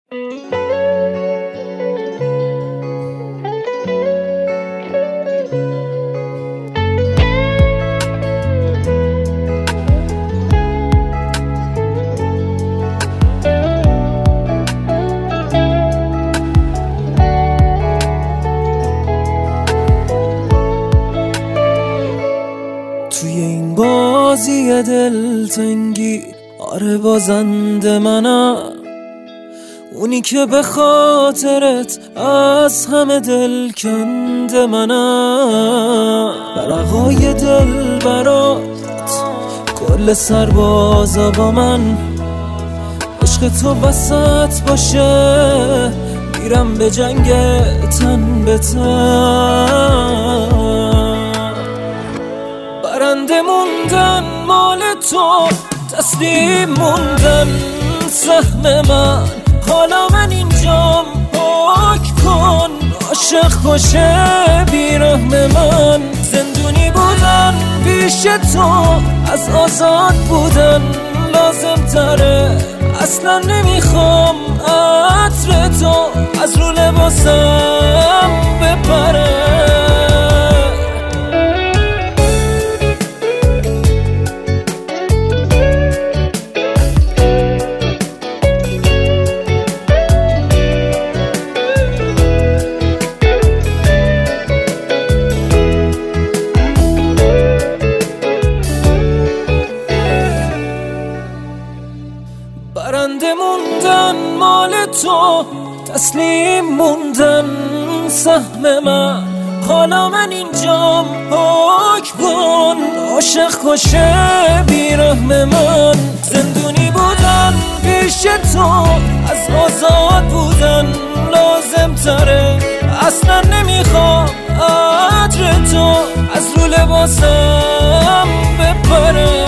توی این بازی دلتنگی آره بازنده منم، اونی که به خاطرت از همه دل کنده منم. ورقای دل برات کل سربازا با من، عشق تو وسط باشه میرم به جنگ تن به تن. برنده موندن مال تو، تسلیم موندن سهم من. حالا من اینجام پاک کن، عاشق باشه بیرحم من. زندونی بودن پیش تو از آزاد بودن لازم تره. اصلا نمیخوام عطر تو از رو لباسم بپره. برنده موندن مال تو، تسلیم موندن سهم من. حالا من اینجام پاک کن، عاشق کشه بیرحم من. زندونی بودن پیش تو از آزاد بودن لازم تره. اصلا نمیخوام عطر تو از رو لباسم بپره.